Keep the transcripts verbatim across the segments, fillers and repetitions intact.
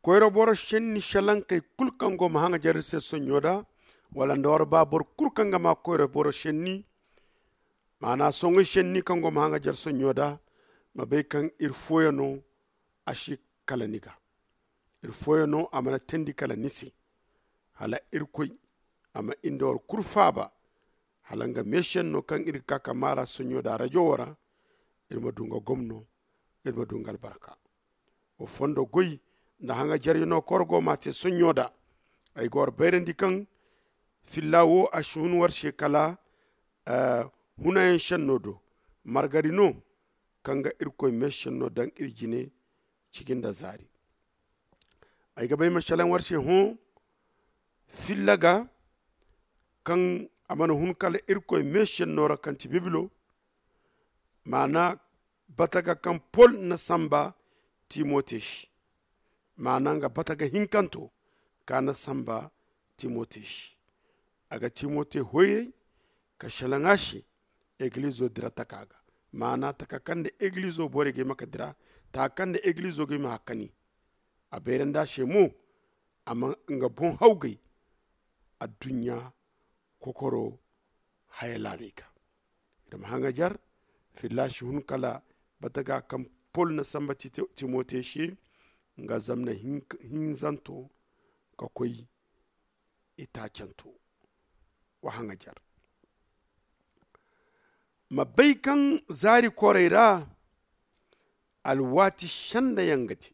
koyro boro shenni shalankay kulkango mahanga jarse sonyoda wala ndor ba bor kurkanga ma koyro boro shenni mana songo shenni kango mahanga jar sonyoda mabe kan ir foyano ashi kalaniga ir foyano amana tendi kala nisi hala ir koy ama indor kurfaba halanga meshen no kan ir kaka mara sonyoda radio wara ir madunga gomno ir madunga albarka o fondo goy nda hanga jarino korgo mate sonyoda ay gor berendi kan fillawo ashun war shekala uh, hunayen shannodo margarino kanga irkoy meshanno dan irjine cikin da zari ay gabay mashalan war she hu fillaga kan amana hun kala irkoy meshanno ra kanti biblo mana bataga kan pol na samba timotesh mananga bataga hinkanto kana samba timotesh aga timote hoye ka shalangashi eglizo dira takaga mana takakande eglizo borege makadira takande eglizo ge makani aberenda shemu ama nga bon hawgay adunya kokoro hayalalika dam hanga jar filashi hun kala bataga kam pol na samba timote shi nga zamna hinzanto ka koy itacanto wa hanga jar mabaikan zari koreira alwati shanda yangati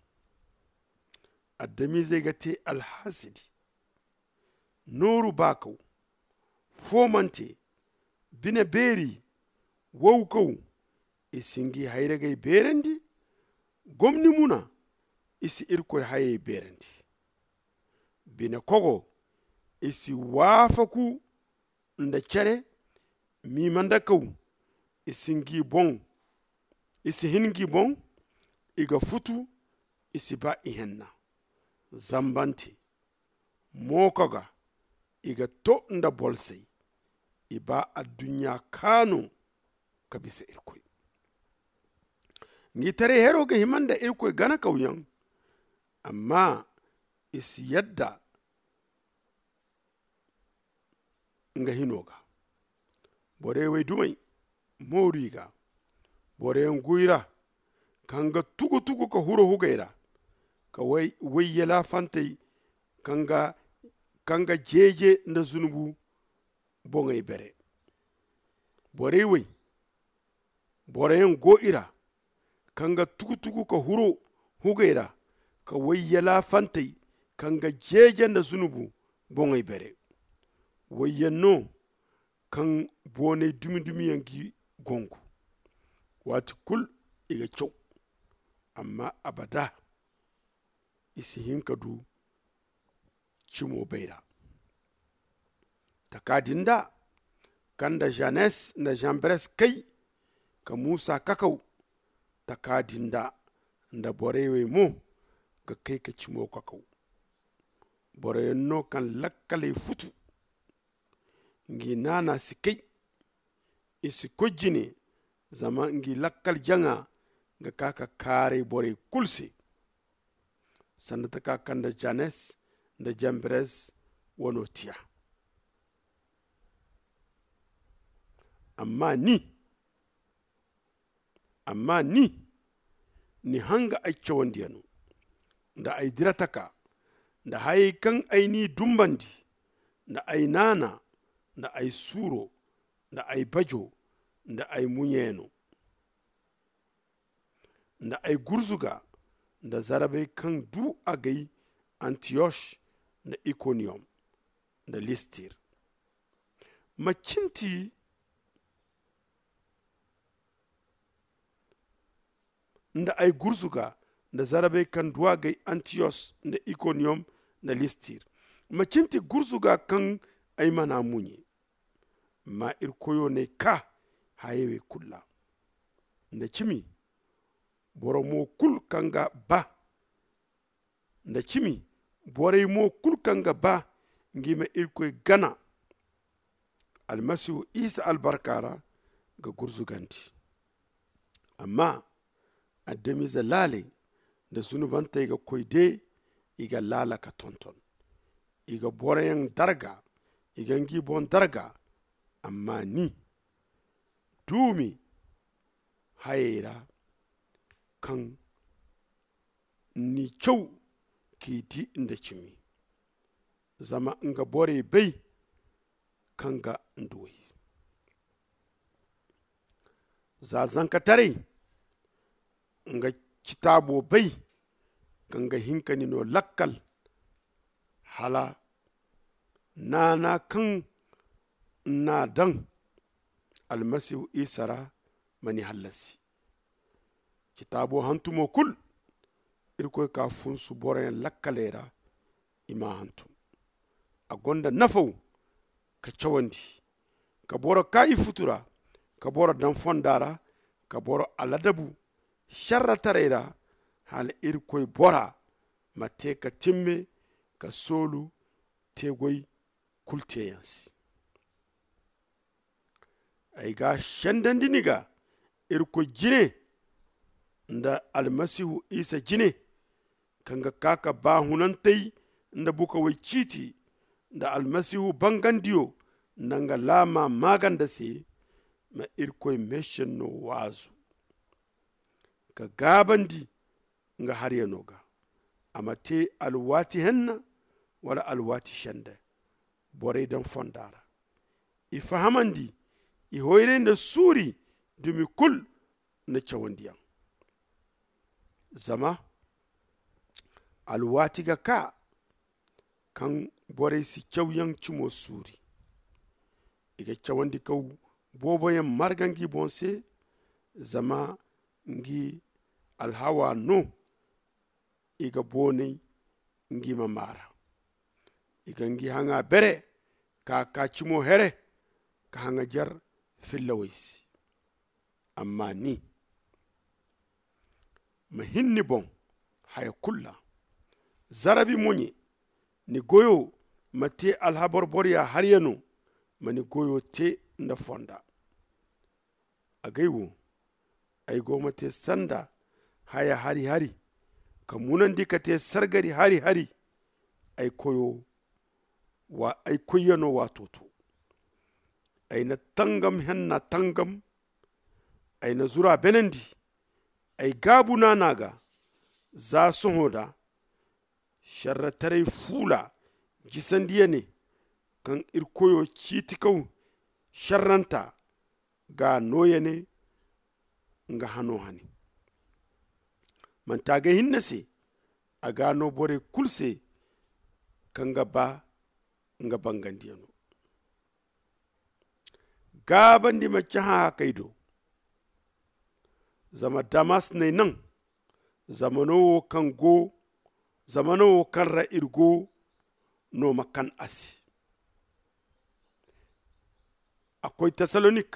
addami zai gate alhasidi noru bakau fomante bine beri wawkau isingi hayragai berendi gomni muna isi irkoy haye berendi bine kogo isi wafaku nda cere mi mandakau isingi bon isi hingi bon iga futu isi ba ihenna zambanti mokaga iga to nda bolsai iba adunya kanu kabisa irkoy ngi tare hero ga himanda irkoy gana kauyan amma isi yadda nga hinoga bore we dumai moriga bore nguira kanga tugu tugu ka huro hugaira ka way wayela fantay kanga kanga jeje nda zunubu bongay bere bore we bore ngo ira kanga tugu tugu ka huro hugaira ka wayela fantay kanga jeje nda zunubu bongay bere wayanno kan bone dumi dumi yangi gongu wati kul iga chow amma abada isi hinkadu chimo beira takadinda kanda janes na jambres kai ka musa kakau takadinda nda borewe mo ga kai ka chimo kakau boreyenno kan lakkale futu ngi nana sikai isi kojine zama ngi lakkal janga ga kaka kare bore kulsi sanata ka kanda janes da jambres wonotia amma ni amma ni ni hanga aice wandiyanu da ai dirataka da haikan aini dumbandi da ai nana da ai suro da ai bajo da ai munyeno da ai gurzuga da zarabe kan du agai Antioch da Iconium da Listir macinti da ai gurzuga da zarabe kan du agai Antioch da Iconium da Listir macinti gurzuga kan ai mana munye ma irkoyo ne ka hayewe kulla nda cimi boro mo kul kanga ba nda cimi bore mo kul kanga ba ngima irkoy gana almasihu isa albarkara ga gurzuganti amma addami zalale da zunubanta ga koyde iga lalaka tonton iga borayan darga iga ngi bon darga amma ni dumi hayra kan ni kyau ki di inda cimi zama nga bore bai kanga ndoyi za zanka tare nga kitabo bai kanga hinkani no lakkal hala nana kan na dan almasihu isara mani hallasi kitabo hantumo kul irkoy ka funsu borayan lakkalera ima hantum a gonda nafau ka cawandi ka bora ka ifutura ka bora dan fondara ka bora aladabu sharra tarera hal irkoy bora mate ka timme ka solu tegoy kulteyansi ay ga shandandiniga irko jine nda almasihu isa jine kanga kaka ba hunantai nda buka wai citi nda almasihu bangandiyo nanga lama maganda se ma irkoy meshen no wazu ka gabandi nga har yanoga amate alwati henna wala alwati shanda bore dan fondara i fahamandi i hoyre nda suri dumi kul na cawandiyan zama alwati ga ka kan bore si cawyan cimo suri iga cawandi kaw boboyen margangi bonse zama ngi alhawa no iga bone ngi mamara iga ngi hanga bere ka ka cimo here ka hanga jar fillawaisi amma ni mahinni bon haya kulla zarabi monye ni goyo mate alhabar borya har yano mani goyo te nda fonda agaiwo ay goma te sanda haya hari hari ka munan dika te sargari hari hari ay koyo wa ay koyano watoto ay na tangam henna tangam ay na zura benendi ay gabu nanaga za sohoda sharratare fula jisandiya ne kan irkoyo kitikau sharranta ga noye ne nga hano hani man taga hinnase a gano bore kulse kan ga ba nga bangandiyano gabandi mace ha kaido zama damas ne nan zamano kan go zamano kan ra irgo no makan asi akwai Thessalonik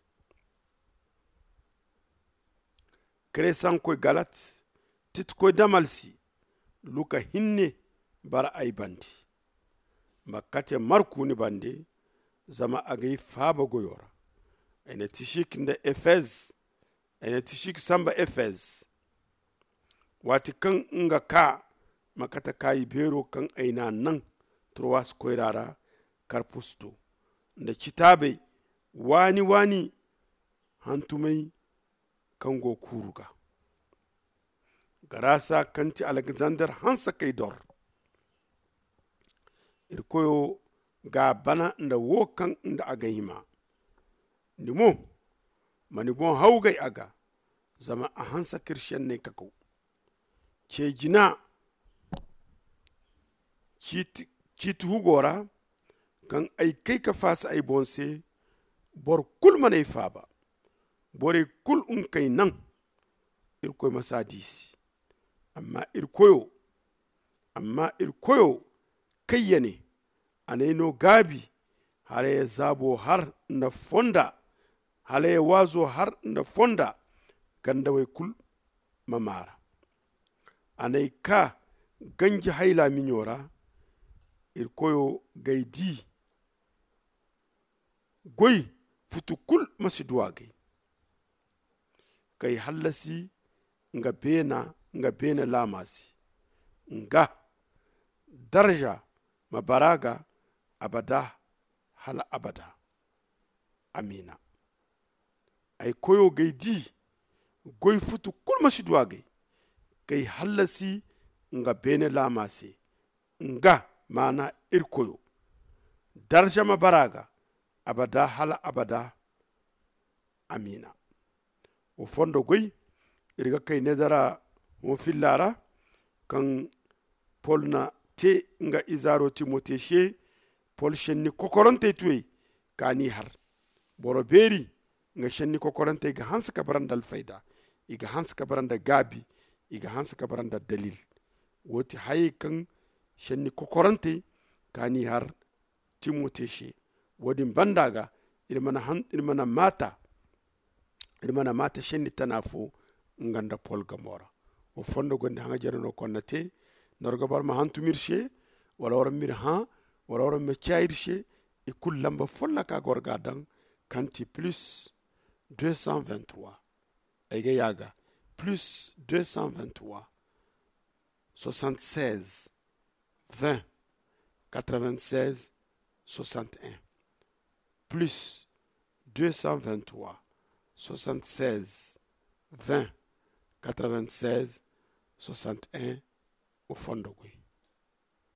kresan koy galat tit koy damalsi luka hinne bara ay bandi makate marku ni bande zama agay faba goyora ene tishik nda Efez ene tishik samba Efez wati kan nga ka makata kayi bero kan aina nan troas koyrara karpusto nda kitabe wani wani hantumai kango kuruga garasa kanti Alexander hansa kaidor irkoyo ga bana nda wokan nda agahima nimo mani bon haugai aga zama a hansa kirshen ne kakau ce jina kiti hugora kan ai kai ka fasa ai bonse bor kul manai faba bore kul un kai nan irkoy masadisi amma irkoyo amma irkoyo kayyane aneno gabi hare zabo har na fonda hale wazo har na fonda ganda wai kul mamara anai ka ganji haila minyora irkoyo gaidi goy futu kul masiduwa gai kai hallasi nga bena nga bena lamasi nga daraja ma baraga abada hala abada amina. Ay koyo gay di goy futu kulma shidwa gay kay halasi nga bene lamase nga mana irkoyo daraja ma baraga abada hala abada amina. O fondo goy irga kay nedara mo fillara kan Paul na te nga izaro Timote she Paul shenni kokoronte tuwe kani har boro beri nga shenni kokoronte ga hansa kabarandal fayda iga hansa kabaranda gabi iga hansa kabaranda dalil woti hayi kan shenni kokoronte kani har Timote she wodi bandaga irmana han irmana mata irmana mata shenni tanafo nganda Paul gamora. O fondo gonde hanga jarano konnate norga bar ma hantu mirshe wala wara mir ha wala wara me chairshe e kullamba folla ka gorga dan kanti plus deux cent vingt-trois ayga yaga plus deux cent vingt-trois soixante-seize vingt quatre-vingt-seize soixante-un plus deux cent vingt-trois soixante-seize vingt quatre-vingt-seize soixante-un au fondo gui.